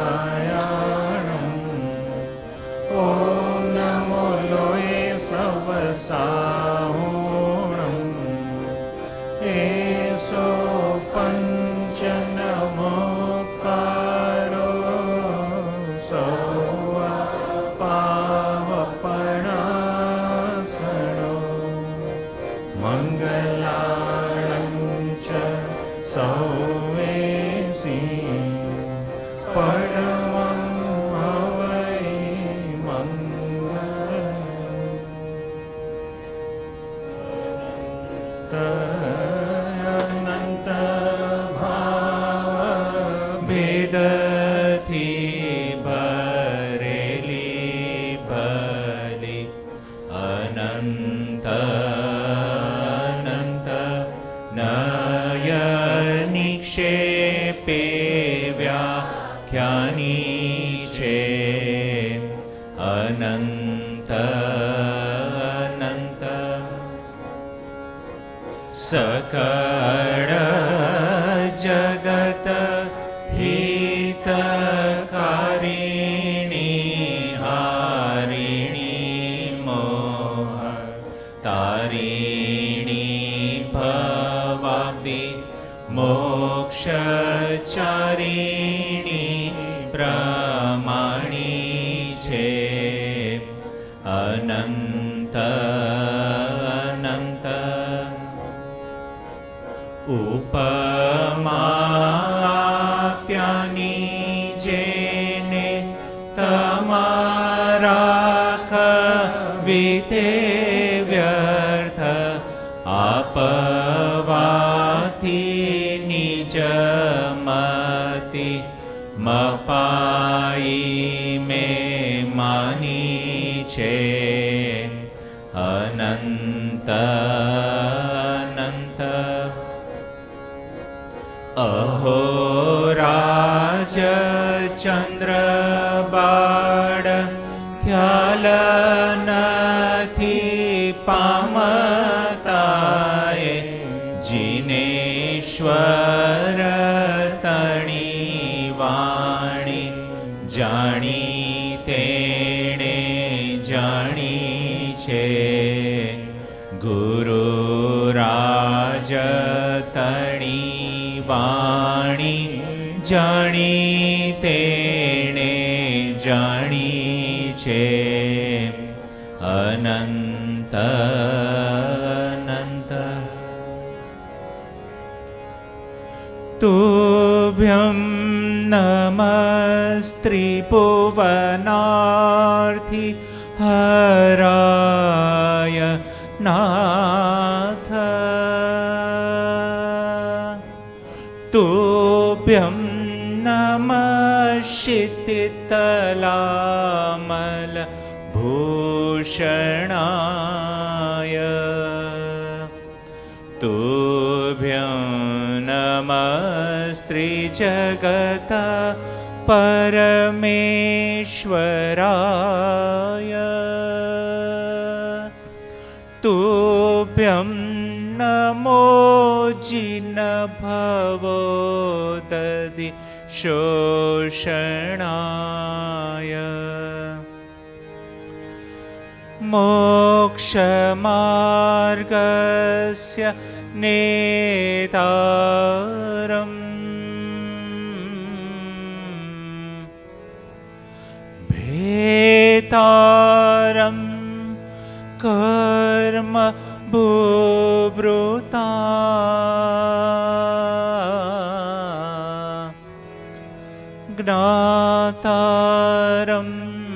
ॐ नमो लोये सवसाहुणम् एषो पञ्च नमोकारो सौवा पावपणासनो मङ्गलाणं च सौवेसि परमं हवै अनंत भाव भेदથી ભરેલી ભલી અનંત અનંત નયનિક્ષેપે વ્યાખ્યાની છે અનંત અનંત सकल जगत हितकारिणी हारिणी मोह तारिणी भवाब्दि मोक्षचारिणी प्रमाणी છે અનંત અનંત ઉપમાપ્યાની જેને તમારા કવિતે વ્યર્થ આપવાથી નિજ મતિ મપાઈ મેં માની છે અનંત અનંત અહો રાજ ચંદ્ર બાળ ખ્યાલ નથી પામતાએ જીનેશ્વર તણી વાણી જાણી તેણે જાણી છે ગુરુ રાજ તણી વાણી જાણી તેણે જાણી છે અનંત અનંત તુભ્યં નમસ્ત્રિભુવનાર્થી હરાય નાથ તુભ્યં નમઃ શિતિતલામલ ભૂષણાય તુભ્યં નમસ્ત્રિજગત પરમેશ્વરાય તુભ્યં નમો જિનભવોદધિ શોષણાય મોક્ષમાર્ગસ્ય નેતારમ ભેતારમ કર્મ બુભૃતા જ્ઞાતારમ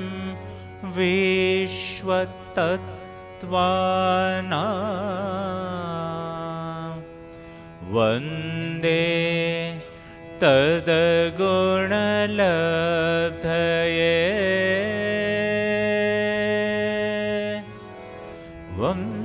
વિશ્વતત્ત્વાનાં વંદે તદગુણલબ્ધયે વંદે